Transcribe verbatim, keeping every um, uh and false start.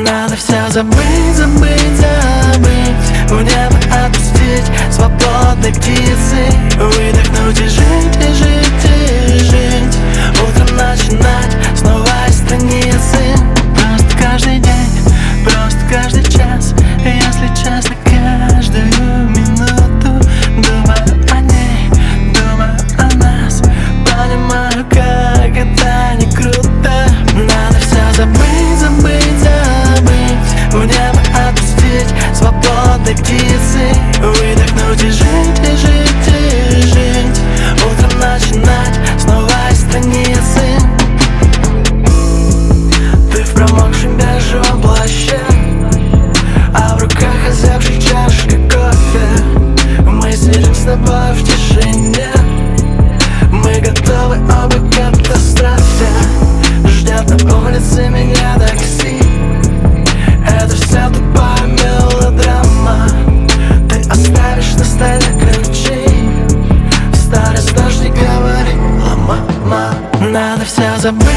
Надо все забыть, забыть, забыть, в небо отпустить свободной птицей, выдохнуть и жить, и жить, и жить, утром начинать с новой страницы. Просто каждый день, просто каждый час, если честно, каждую минуту думаю о ней, думаю о нас, понимаю, как это не круто. Надо все забыть, забыть, забыть, в небо отпустить свободной птицей, выдохнуть и жить, и жить, и жить, утром начинать с новой страницы. Ты в промокшем бежевом плаще, а в руках озябшая чашка кофе. Мы сидим с тобой в тишине, мы готовы оба к катастрофе. Ждет на улице меня такси, это вся тупая мелодрама. Ты оставишь на столе ключи, в старости дождь не говори, мама. Надо все забыть,